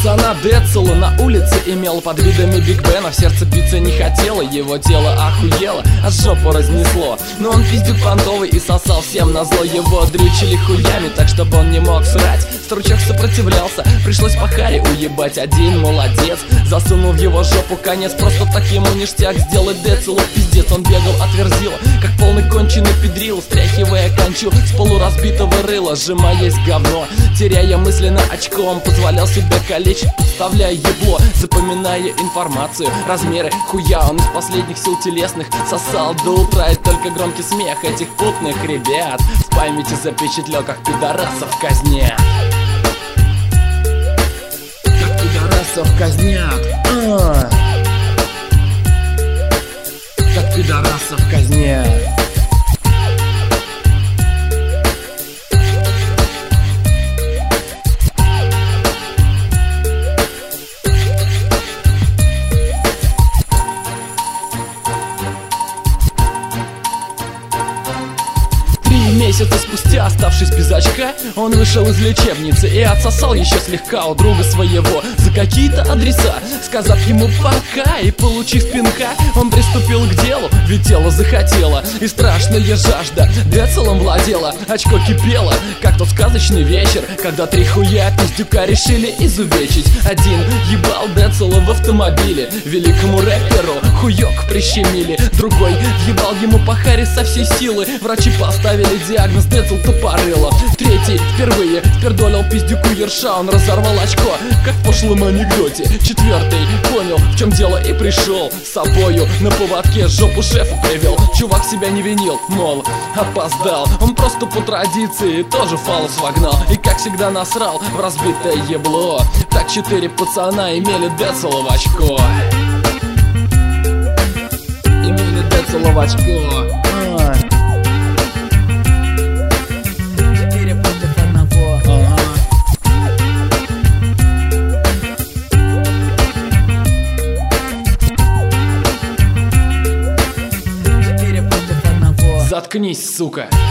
пацана Децела на улице имел под видами Биг Бена. В сердце биться не хотело, его тело охуело, а жопу разнесло. Но он пиздюк понтовый и сосал всем назло. Его дрючили хуями, так чтобы он не мог срать. Стручок сопротивлялся, пришлось по харе уебать. Один молодец, засунул в его жопу конец. Просто так ему ништяк сделать Децелу пиздец. Он бегал от Верзила, как полный конченый педрил, стряхивая кончу с полуразбитого рыла, сжимаясь говно, теряя мысленно очко. Он позволял себя калечить, подставляя ебло, запоминая информацию, размеры хуя. Он из последних сил телесных сосал до утра, и только громкий смех этих путных ребят в памяти запечатлел, как пидорасов казнят. Как пидорасов казнят. Как пидорасов казнят. Месяца спустя, оставшись без очка, он вышел из лечебницы и отсосал еще слегка у друга своего за какие-то адреса. Сказав ему пока и получив пинка, он приступил к делу, ведь тело захотело, и страшная жажда Децелом владела. Очко кипело, как тот сказочный вечер, когда три хуя пиздюка решили изувечить. Один ебал Децела в автомобиле, великому рэперу хуёк прищемили. Другой ебал ему по харе со всей силы, врачи поставили диагноз Децел тупорыло. Третий впервые впердолил пиздюку ерша, он разорвал очко, как в пошлом анекдоте. Четвертый понял, в чем дело, и пришел с собою на поводке, жопу шефа привел. Чувак себя не винил, мол, опоздал, он просто по традиции тоже фалос вогнал, и как всегда насрал в разбитое ебло. Так 4 пацана имели Децела в очко. Имели Децела в очко. Заткнись, сука.